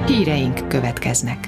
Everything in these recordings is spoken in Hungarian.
Híreink következnek.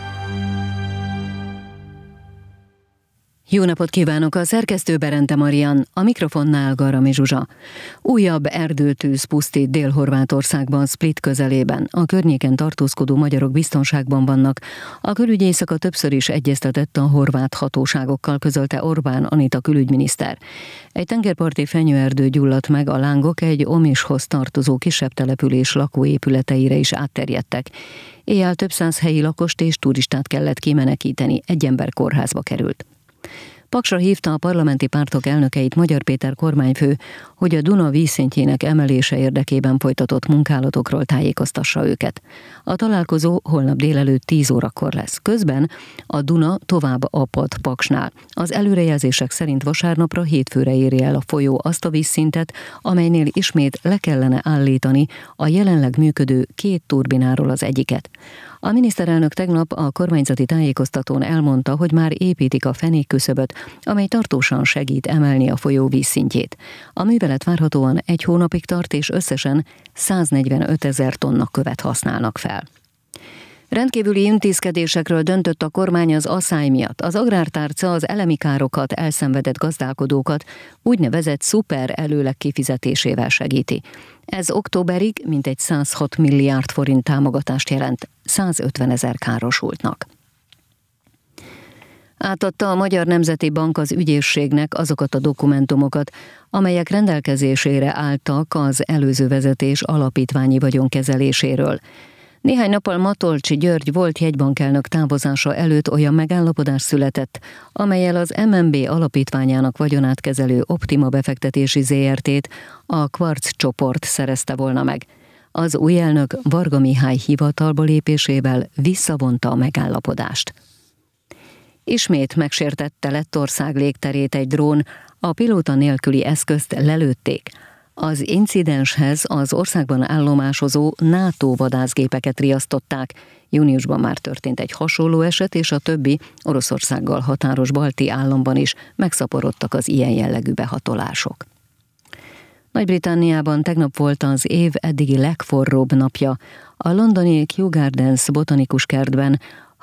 Jó napot kívánok, a szerkesztő Berente Marian, a mikrofonnál Garami Zsuzsa. Újabb erdőtűz pusztít Dél-Horvátországban, Split közelében. A környéken tartózkodó magyarok biztonságban vannak. A külügyészaka többször is egyeztetett a horvát hatóságokkal, közölte Orbán Anita külügyminiszter. Egy tengerparti fenyőerdő gyulladt meg, a lángok egy Omishoz tartozó kisebb település lakóépületeire is átterjedtek. Éjjel több száz helyi lakost és turistát kellett kimenekíteni, egy ember kórházba került. Paksra hívta a parlamenti pártok elnökeit Magyar Péter kormányfő, hogy a Duna vízszintjének emelése érdekében folytatott munkálatokról tájékoztassa őket. A találkozó holnap délelőtt 10 órakor lesz. Közben a Duna tovább apad Paksnál. Az előrejelzések szerint vasárnapra, hétfőre éri el a folyó azt a vízszintet, amelynél ismét le kellene állítani a jelenleg működő 2 turbináról az egyiket. A miniszterelnök tegnap a kormányzati tájékoztatón elmondta, hogy már építik a fenékküszöböt, amely tartósan segít emelni a folyó vízszintjét. A művelet várhatóan 1 hónapig tart, és összesen 145 000 tonna követ használnak fel. Rendkívüli intézkedésekről döntött a kormány az aszály miatt. Az agrártárca az elemi károkat elszenvedett gazdálkodókat úgynevezett szuper előleg kifizetésével segíti. Ez októberig mintegy 106 milliárd forint támogatást jelent 150 000 károsultnak. Átadta a Magyar Nemzeti Bank az ügyészségnek azokat a dokumentumokat, amelyek rendelkezésére álltak az előző vezetés alapítványi vagyonkezeléséről. Néhány nappal Matolcsy György volt jegybankelnök távozása előtt olyan megállapodás született, amellyel az MNB alapítványának vagyonát kezelő Optima befektetési ZRT-t a Quartz csoport szerezte volna meg. Az új elnök Varga Mihály hivatalba lépésével visszavonta a megállapodást. Ismét megsértette Lettország légterét egy drón, a pilóta nélküli eszközt lelőtték. Az incidenshez az országban állomásozó NATO vadászgépeket riasztották. Júniusban már történt egy hasonló eset, és a többi Oroszországgal határos balti államban is megszaporodtak az ilyen jellegű behatolások. Nagy-Britanniában tegnap volt az év eddigi legforróbb napja. A londoni Kew Gardens botanikus kertben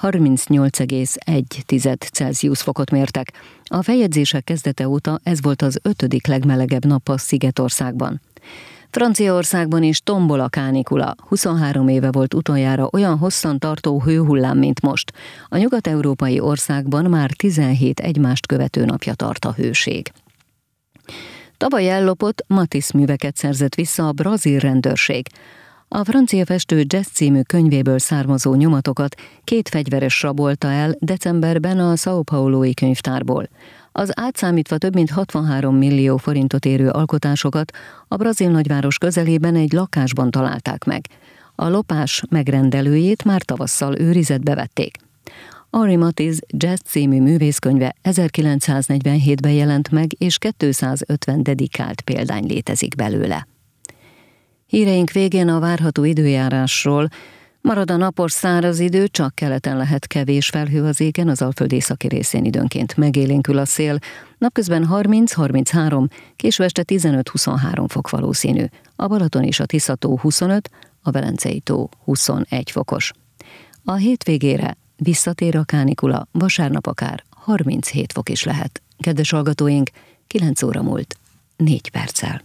38,1 Celsius fokot mértek. A feljegyzések kezdete óta ez volt az 5. legmelegebb nap a Szigetországban. Franciaországban is tombol a kánikula. 23 éve volt utoljára olyan hosszan tartó hőhullám, mint most. A nyugat-európai országban már 17 egymást követő napja tart a hőség. Tavaly ellopott Matisse műveket szerzett vissza a brazil rendőrség. A francia festő Jazz című könyvéből származó nyomatokat 2 fegyveres rabolta el decemberben a São Paulo-i könyvtárból. Az átszámítva több mint 63 millió forintot érő alkotásokat a brazil nagyváros közelében egy lakásban találták meg. A lopás megrendelőjét már tavasszal őrizetbe vették. Henri Matisse Jazz című művészkönyve 1947-ben jelent meg, és 250 dedikált példány létezik belőle. Híreink végén a várható időjárásról. Marad a napos száraz idő, csak keleten lehet kevés felhő az égen, az Alföld északi részén időnként megélénkül a szél. Napközben 30-33, késő este 15-23 fok valószínű. A Balaton és a Tisza-tó 25, a Velencei-tó 21 fokos. A hétvégére visszatér a kánikula, vasárnap akár 37 fok is lehet. Kedves hallgatóink, 9 óra múlt 4 perccel.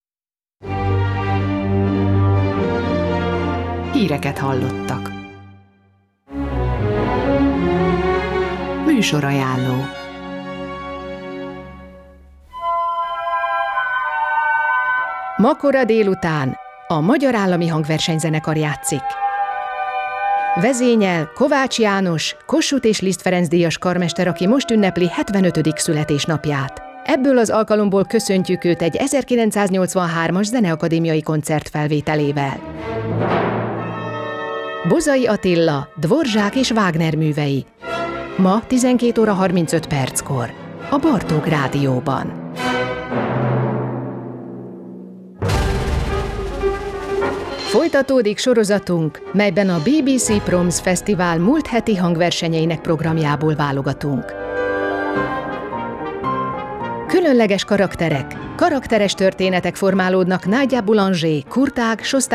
Híreket hallottak. Műsorajánló. Ma kora délután a Magyar Állami Hangversenyzenekar játszik. Vezényel Kovács János, Kossuth és Liszt Ferenc díjas karmester, aki most ünnepli 75. születésnapját. Ebből az alkalomból köszöntjük őt egy 1983-as Zeneakadémiai koncert felvételével. Bozai Attila, Dvorzsák és Wagner művei. Ma 12 óra 35 perckor. A Bartók Rádióban. Folytatódik sorozatunk, melyben a BBC Proms Fesztivál múlt heti hangversenyeinek programjából válogatunk. Különleges karakterek, karakteres történetek formálódnak Nadia Boulanger, Kurtág,